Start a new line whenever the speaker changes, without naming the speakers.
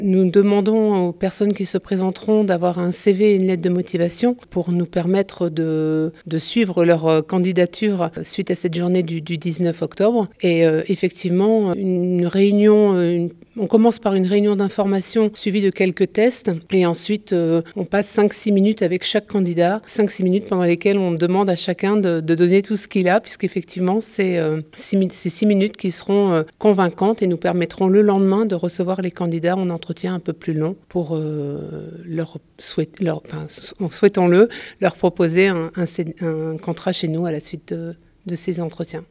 Nous demandons aux personnes qui se présenteront d'avoir un CV et une lettre de motivation pour nous permettre de suivre leur candidature suite à cette journée du 19 octobre. Et effectivement, une réunion, on commence par une réunion d'information suivie de quelques tests et ensuite on passe 5-6 minutes avec chaque candidat, 5-6 minutes pendant lesquelles on demande à chacun de donner tout ce qu'il a, puisqu'effectivement c'est 6 minutes qui seront convaincantes et nous permettront le lendemain de recevoir les candidats en entretien un peu plus long pour souhaitons-le, leur proposer un contrat chez nous à la suite de ces entretiens.